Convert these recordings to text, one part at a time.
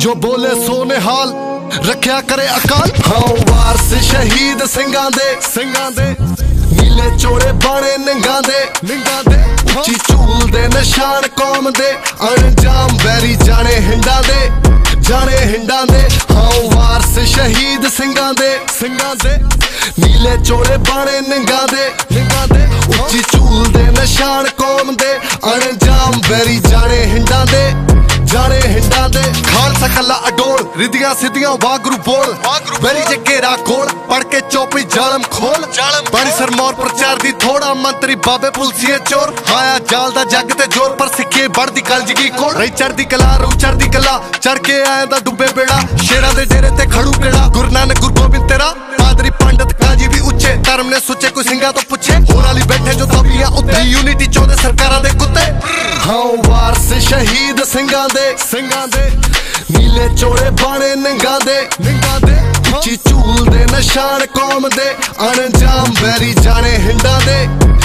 जो बोले सो निहाल रखिया करे अकाल। हाँ वारस शहीद सिंगां दे नीले चोड़े बाणे निंगां दे उच्ची झूल दे निशान कौम दे अनजाम बैरी जाने हिंडा दे हाँ वारस शहीद सिंगां दे नीले चोड़े बाणे निंगां दे उच्ची झूल दे निशान कौम दे अनजाम बैरी जाने हिंडा दे खालसा कला अडोल रिदियां सिद्धियां वागरू बोल बैरी जे घेरा कोल पढ़ के चौपी जालम खोल बड़ी सरमौर प्रचार दी थोड़ा मंत्री बाबे पुलसिए चोर आया जाल दा जग ते जोर पर सिक्के बढ़दी कलजगी कोल रही चढ़दी कला रू चढ़दी कला चढ़ के आया दा डुबे बेड़ा शेरा दे डेरे ते खड़ू केड़ा गुरु नानक गुरु गोबिंद तेरा पादरी पंडित काजी भी उच्चे धर्म ने सुचे कोई सिंगा तो पुछे होर वाली बैठे जो तबिया उत्ते यूनिटी चौदे सरकारां दे कुत्ते। हाँ वारस शहीद सिंगां दे नीले चोड़े बाणे निंगां दे उच्ची झूल दे निशान कौम दे अनजाम बैरी जाने हिंडा दे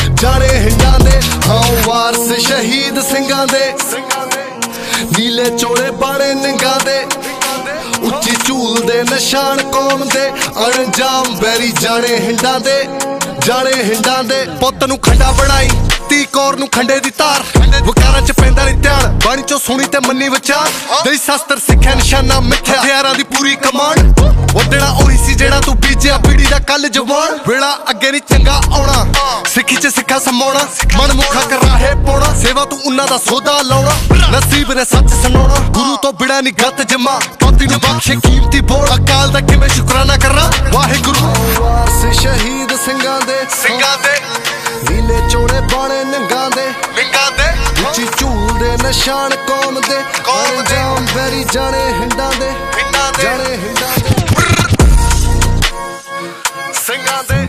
हाँ वारस शहीद सिंगां दे नीले चोड़े बाणे निंगां दे उच्ची झूल दे निशान कौम दे अनजाम बैरी जाने हिंडा दे पुत्त नूं खंडा बनाई धी कौर नूं खंडे दी तार वकारां च पैंदा नहीं ध्यान बाणी चो सुनी ते मन्नी विचार दई शस्त्र सिक्ख्या निशाना मिथ्या हथियारां दी पूरी कमांड वड्डड़ा ओही सी जेड़ा तू बीजिया पीढ़ी दा कल जवान वेला अगे नहीं चंगा आउणा सिक्खी च सिक्खा समाउणा मन मुखा कर राहे पौणा सेवा तू उन्हां दा सौदा लाउणा नसीब ने सच सुनाउणा गुरु तो बिड़ा नहीं गत जमा पौती नूं बख्शे कीमती बोल अकाल दा किवें शुकराना करा वाहिगुरू। वारस शहीद सिंगां दे नीले चोड़े बाणे निंगां दे उच्ची झूल दे निशान कौम दे अनजाम बैरी जाने हिंडा दे सिंगां दे